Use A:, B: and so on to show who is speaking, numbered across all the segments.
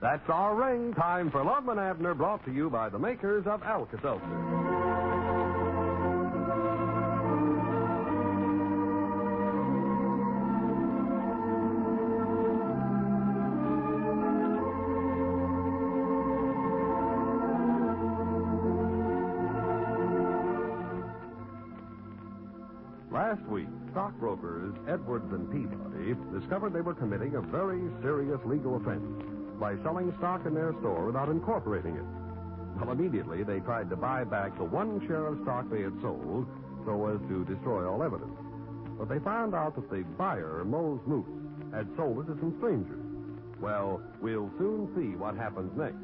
A: That's our ring. Time for Loveman Abner, brought to you by the makers of Alka-Seltzer. Last week, stockbrokers Edwards and Peabody discovered they were committing a very serious legal offense by selling stock in their store without incorporating it. Well, immediately they tried to buy back the one share of stock they had sold so as to destroy all evidence. But they found out that the buyer, Mose Moose, had sold it to some strangers. Well, we'll soon see what happens next.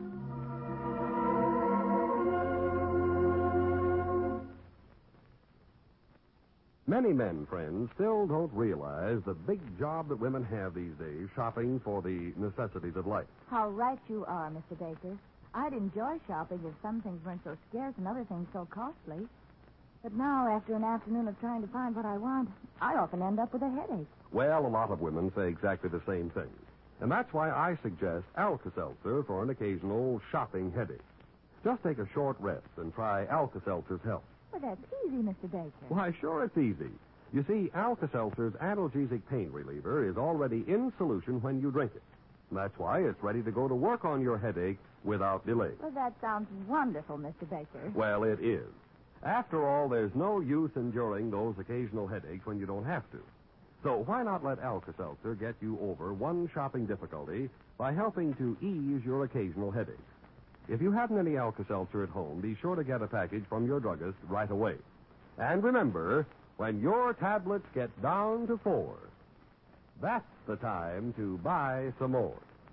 A: Many men, friends, still don't realize the big job that women have these days shopping for the necessities of life.
B: How right you are, Mr. Baker. I'd enjoy shopping if some things weren't so scarce and other things so costly. But now, after an afternoon of trying to find what I want, I often end up with a headache.
A: Well, a lot of women say exactly the same thing. And that's why I suggest Alka-Seltzer for an occasional shopping headache. Just take a short rest and try Alka-Seltzer's help.
B: Well, that's easy, Mr. Baker.
A: Why, sure it's easy. You see, Alka-Seltzer's analgesic pain reliever is already in solution when you drink it. That's why it's ready to go to work on your headache without delay.
B: Well, that sounds wonderful, Mr. Baker.
A: Well, it is. After all, there's no use enduring those occasional headaches when you don't have to. So why not let Alka-Seltzer get you over one shopping difficulty by helping to ease your occasional headache? If you haven't any Alka-Seltzer at home, be sure to get a package from your druggist right away. And remember, when your tablets get down to 4, that's the time to buy some more.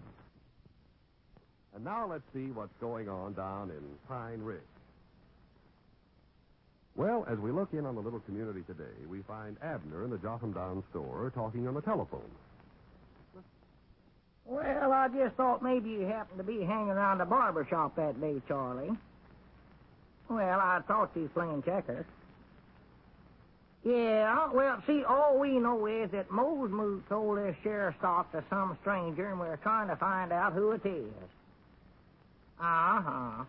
A: And now let's see what's going on down in Pine Ridge. Well, as we look in on the little community today, we find Abner in the Jotham Down store talking on the telephone.
C: Well, I just thought maybe you happened to be hanging around the barber shop that day, Charlie. Well, I thought you was playing checkers. Yeah, well, see, all we know is that Mose Moose sold this share of stock to some stranger, and we're trying to find out who it is. Uh-huh.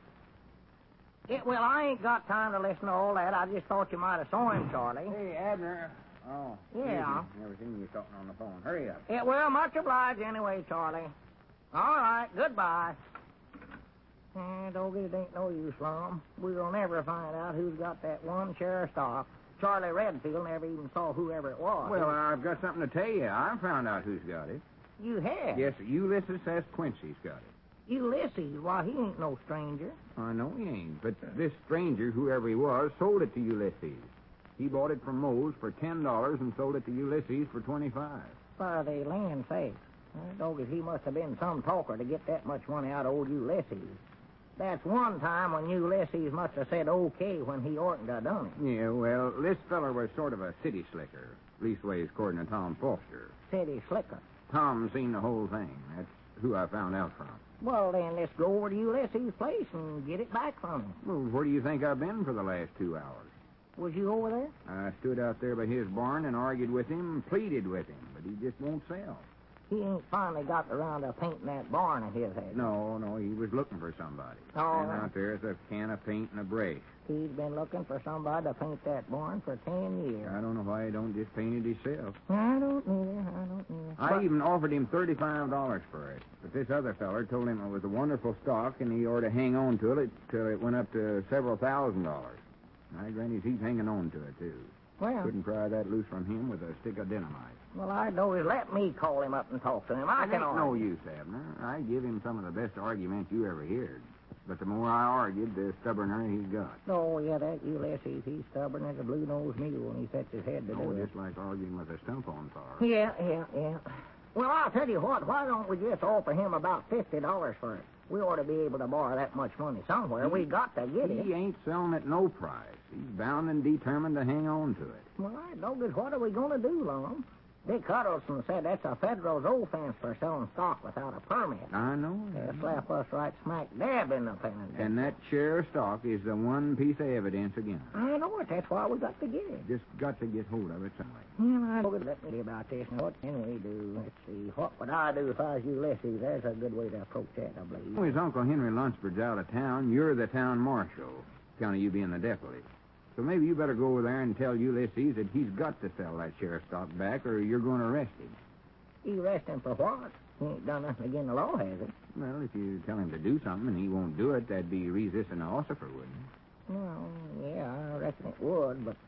C: Yeah, well, I ain't got time to listen to all that. I just thought you might have saw him, Charlie.
D: Hey, Abner. Oh,
C: yeah.
D: Never seen you talking on the phone. Hurry up.
C: Yeah, well, much obliged anyway, Charlie. All right, goodbye. Don't get it ain't no use, Lum. We'll never find out who's got that one share of stock. Charlie Redfield never even saw whoever it was.
D: Well, I've got something to tell you. I found out who's got it.
C: You have?
D: Yes, Ulysses S. Quincy's got it.
C: Ulysses? Why, he ain't no stranger.
D: I know he ain't, but this stranger, whoever he was, sold it to Ulysses. He bought it from Mose for $10 and sold it to Ulysses for $25.
C: For the land's sake. Doggy, he must have been some talker to get that much money out of old Ulysses. That's one time when Ulysses must have said okay when he oughtn't to have done it.
D: Yeah, well, this feller was sort of a city slicker. Leastways, according to Tom Foster.
C: City slicker?
D: Tom seen the whole thing. That's who I found out from.
C: Well, then, let's go over to Ulysses' place and get it back from him.
D: Well, where do you think I've been for the last 2 hours?
C: Was you over there?
D: I stood out there by his barn and argued with him, pleaded with him, but he just won't sell.
C: He ain't finally got around to painting that barn of his head.
D: No, he was looking for somebody.
C: Oh.
D: And out there's a can of paint and a brush.
C: He's been looking for somebody to paint that barn for 10 years.
D: I don't know why he don't just paint it himself.
C: I don't neither.
D: I even offered him $35 for it. But this other feller told him it was a wonderful stock and he ought to hang on to it till it went up to several $1,000s. I grant he's hanging on to it, too.
C: Well,
D: couldn't pry that loose from him with a stick of dynamite.
C: Well, I know is let me call him up and talk to him. I can
D: no use, Abner. I give him some of the best arguments you ever heard. But the more I argued, the stubborner he got.
C: Oh, yeah, that Ulysses, he's stubborn as a blue-nosed mule when he sets his head to do it.
D: Just like arguing with a stump on fire.
C: Yeah. Well, I'll tell you what, why don't we just offer him about $50 for it? We ought to be able to borrow that much money somewhere. We got to get it.
D: He ain't selling at no price. He's bound and determined to hang on to it.
C: Well, I know, but what are we going to do, Lum? Dick Huddleston said that's a federal offense for selling stock without a permit.
D: I know.
C: They'll slap us right smack dab in the penitentiary.
D: And that share of stock is the one piece of evidence against it.
C: I know it. That's why we got to get it.
D: Just got to get hold of it some way.
C: Well, I don't let me see about this. Now, what can we do? Let's see. What would I do if I was Ulysses? There's a good way to approach that, I believe.
D: Well, his Uncle Henry Lunsford's out of town. You're the town marshal, account of you being the deputy. So maybe you better go over there and tell Ulysses that he's got to sell that share of stock back or you're going to arrest him.
C: You arrest him for what? He ain't done nothing against the law, has he?
D: Well, if you tell him to do something and he won't do it, that'd be resisting the officer, wouldn't it?
C: Well, yeah, I reckon it would, but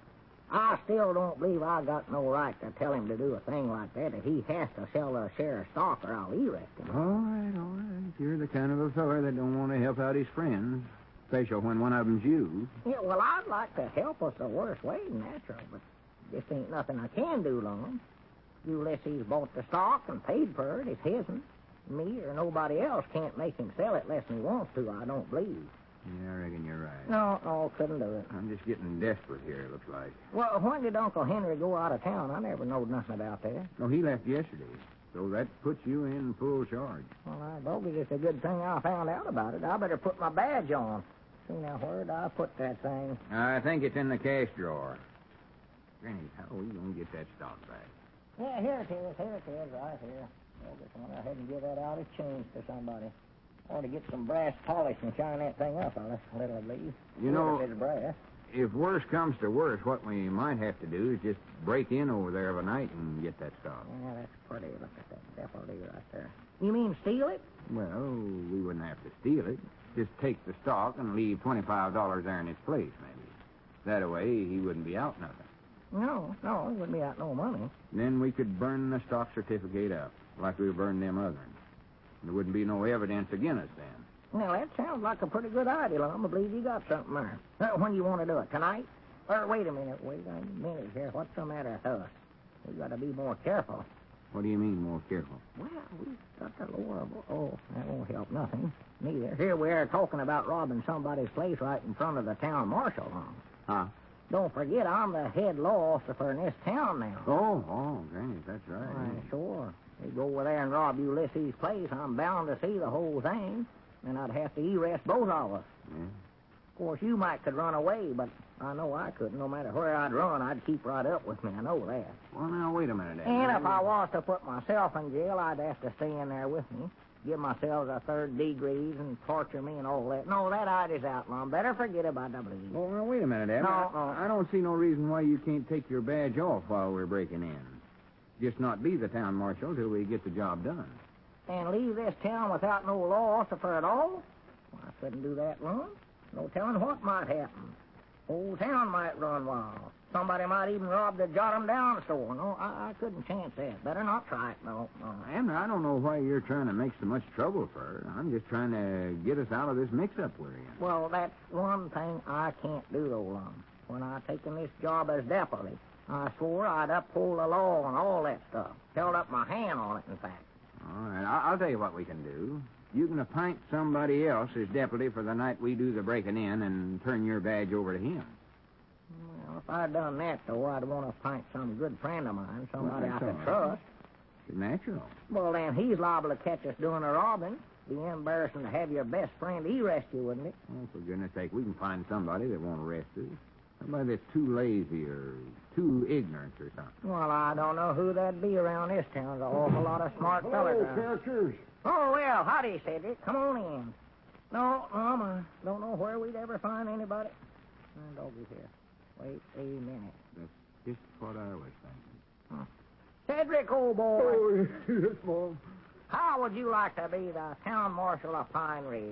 C: I still don't believe I got no right to tell him to do a thing like that. If he has to sell a share of stock or I'll arrest him.
D: All right. You're the kind of a feller that don't want to help out his friends, especially when one of them's you.
C: Yeah, well, I'd like to help us the worst way, natural, but this ain't nothing I can do, Lum. Ulysses bought the stock and paid for it. It's his'n. Me or nobody else can't make him sell it less than he wants to, I don't believe.
D: Yeah, I reckon you're right.
C: No, couldn't do it.
D: I'm just getting desperate here, it looks like.
C: Well, when did Uncle Henry go out of town? I never knowed nothing about that.
D: No, he left yesterday, so that puts you in full charge.
C: Well, I bogus, it's a good thing I found out about it. I better put my badge on. See, now, where'd I put that thing?
D: I think it's in the cash drawer. Granny, how are we going to get that stock back?
C: Yeah, here it is, right here. Well, just went ahead and give that out as change to somebody. Ought to get some brass polish and shine that thing up a little, I believe.
D: You know,
C: If it's brass.
D: If worse comes to worse, what we might have to do is just break in over there of a night and get that stock.
C: Yeah, that's pretty. Look at that deputy right there. You mean steal it?
D: Well, we wouldn't have to steal it. Just take the stock and leave $25 there in its place, maybe. That way, he wouldn't be out nothing.
C: No, it wouldn't be out no money.
D: Then we could burn the stock certificate up, like we burned them others. There wouldn't be no evidence against us then.
C: Well, that sounds like a pretty good idea, Lum. I believe you got something there. When you want to do it? Tonight? Or wait a minute here. What's the matter with us? We got to be more careful.
D: What do you mean, more careful?
C: Well, we've got to lower... Oh, that won't help nothing. Neither. Here we are talking about robbing somebody's place right in front of the town marshal, Lum.
D: Huh?
C: Don't forget, I'm the head law officer in this town now.
D: Oh, Granny, that's right.
C: Why, sure. They go over there and rob Ulysses' place. I'm bound to see the whole thing. And I'd have to arrest both of us.
D: Yeah.
C: Of course, you could run away, but I know I couldn't. No matter where I'd run, I'd keep right up with me. I know that.
D: Well, now, wait a minute, Ed.
C: And if I was to put myself in jail, I'd have to stay in there with me. Give myself a third degrees and torture me and all that. No, that idea's out, Mom. Better forget about it, I believe.
D: Well, now, wait a minute, Ed.
C: No.
D: I don't see no reason why you can't take your badge off while we're breaking in. Just not be the town marshal till we get the job done.
C: And leave this town without no law officer at all? Well, I couldn't do that, Lum. No telling what might happen. Whole town might run wild. Somebody might even rob the Jot-'em-Down store. No, I couldn't chance that. Better not try it, no.
D: Abner, I don't know why you're trying to make so much trouble for her. I'm just trying to get us out of this mix-up we're in.
C: Well, that's one thing I can't do, though, Lum. When I taken this job as deputy, I swore I'd uphold the law and all that stuff. Held up my hand on it, in fact.
D: All right, I'll tell you what we can do. You can appoint somebody else as deputy for the night we do the breaking in and turn your badge over to him.
C: Well, if I'd done that, though, I'd want to appoint some good friend of mine, somebody
D: Well,
C: I
D: that's
C: could
D: all right.
C: trust.
D: It's natural.
C: Well, then he's liable to catch us doing a robbing. Be embarrassing to have your best friend arrest you, wouldn't it?
D: Well, for goodness sake, we can find somebody that won't arrest us. Somebody that's too lazy or too ignorant or something.
C: Well, I don't know who that'd be around this town. There's an awful lot of smart fellas around.
E: characters.
C: Oh, well, howdy, Cedric. Come on in. No, I don't know where we'd ever find anybody. Doggy's here. Wait a minute.
D: That's just what I was thinking.
C: Cedric, old boy,
E: Oh, yes, Mom.
C: how would you like to be the town marshal of Pine Ridge?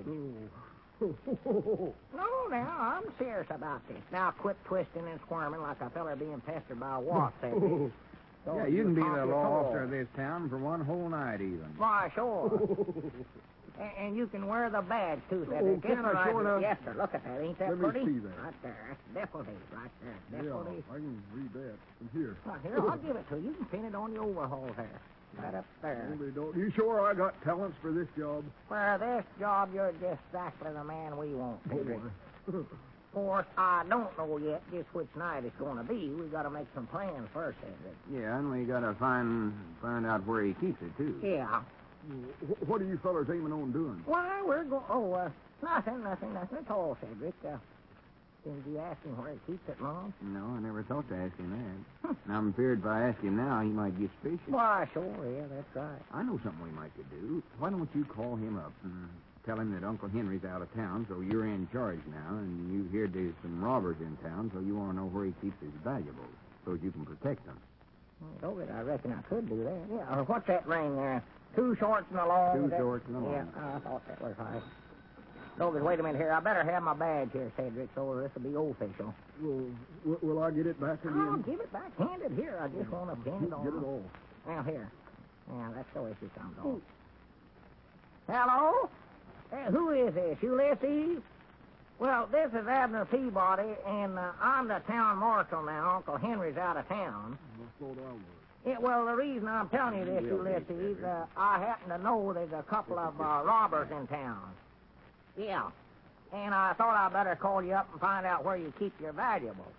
C: No, now, I'm serious about this. Now, quit twisting and squirming like a feller being pestered by a wasp, Cedric.
D: Yeah, you can be the law officer of this town for one whole night, even.
C: Why, sure. And you can wear the badge, too, Cedric.
E: can I show it up?
C: Yes, sir. Look at that. Ain't that
E: Let me
C: pretty?
E: see that.
C: Right there. That's deputy. Right there.
E: Yeah,
C: Deputy.
E: I can read that from here.
C: Well, here, I'll give it to you. You can pin it on your overall there. Right up there.
E: Only don't. You sure I got talents for this job?
C: For this job, you're just exactly the man we want, Cedric. course, I don't know yet just which night it's going to be. We got to make some plans first, Cedric.
D: Yeah, and we gotta find out where he keeps it, too.
C: Yeah.
E: What are you fellers aiming on doing?
C: Why, we're going... Oh, nothing at all, Cedric. Didn't you ask him where he keeps it, Mom?
D: No, I never thought to ask him that. And I'm feared if I ask him now, he might get suspicious.
C: Why, sure, yeah, that's right.
D: I know something we might could do. Why don't you call him up and tell him that Uncle Henry's out of town, so you're in charge now, and you hear there's some robbers in town, so you want to know where he keeps his valuables, so as you can protect them.
C: Oh, I reckon I could do that. Yeah, what's that ring there? 2 shorts and a long?
D: 2 shorts and a long.
C: Yeah, I thought that was right. Logan, wait a minute here. I better have my badge here, Cedric, so this will be official.
E: Well, will I get it back again?
C: I'll give it back. Hand it here. I just want to pin it on.
E: Get it all.
C: Now, here. Yeah, that's the way she comes on. Hello? Who is this? Ulysses? Well, this is Abner Peabody, and I'm the town marshal now. Uncle Henry's out of town.
E: Slow down,
C: Yeah, well, the reason I'm telling you this, Ulysses, I happen to know there's a couple of robbers in town. Yeah. And I thought I'd better call you up and find out where you keep your valuables.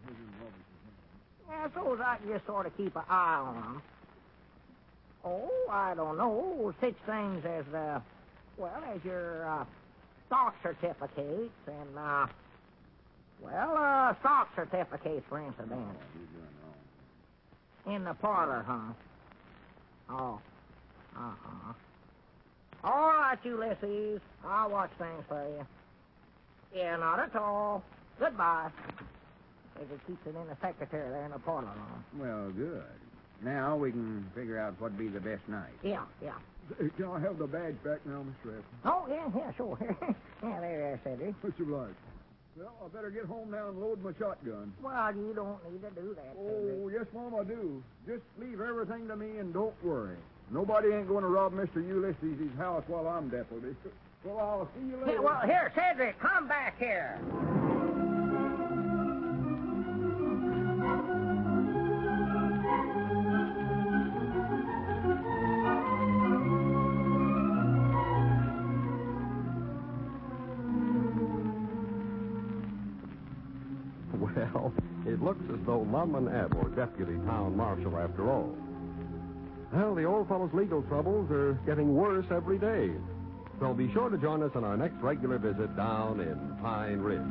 C: Yeah, so I can just sort of keep an eye on them. Oh, I don't know. 6 things as, as your stock certificates and, stock certificates, for instance. In the parlor, huh? Oh. Uh-huh. All right, Ulysses. I'll watch things for you. Yeah, not at all. Goodbye. If it keeps it in the secretary there in the parlor room.
D: Well, good. Now we can figure out what'd be the best night.
C: Yeah.
E: Can I have the badge back now, Mr. Evans?
C: Oh, yeah, sure. Yeah, there, Cedric.
E: What you like? Well, I better get home now and load my shotgun.
C: Well, you don't need to do that, Cedric.
E: Oh, yes, Mom, I do. Just leave everything to me and don't worry. Nobody ain't going to rob Mr. Ulysses' house while I'm deputy. Well, I'll see you later.
C: Yeah, well, here, Cedric, come back here.
A: Well, it looks as though Mum and Eb were deputy town marshal after all. Well, the old fellow's legal troubles are getting worse every day. So be sure to join us on our next regular visit down in Pine Ridge.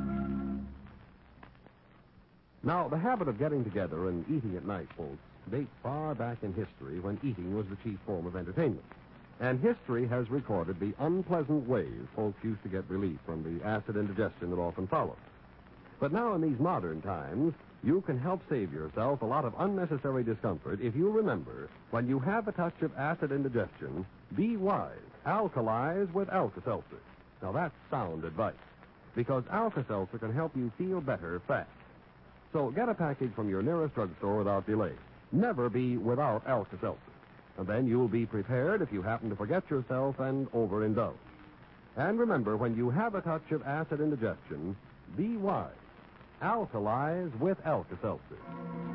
A: Now, the habit of getting together and eating at night, folks, dates far back in history when eating was the chief form of entertainment. And history has recorded the unpleasant ways folks used to get relief from the acid indigestion that often followed. But now in these modern times, you can help save yourself a lot of unnecessary discomfort if you remember, when you have a touch of acid indigestion, be wise. Alkalize with Alka-Seltzer. Now, that's sound advice, because Alka-Seltzer can help you feel better fast. So get a package from your nearest drugstore without delay. Never be without Alka-Seltzer. And then you'll be prepared if you happen to forget yourself and overindulge. And remember, when you have a touch of acid indigestion, be wise. Alkalize with Alka-Seltzer.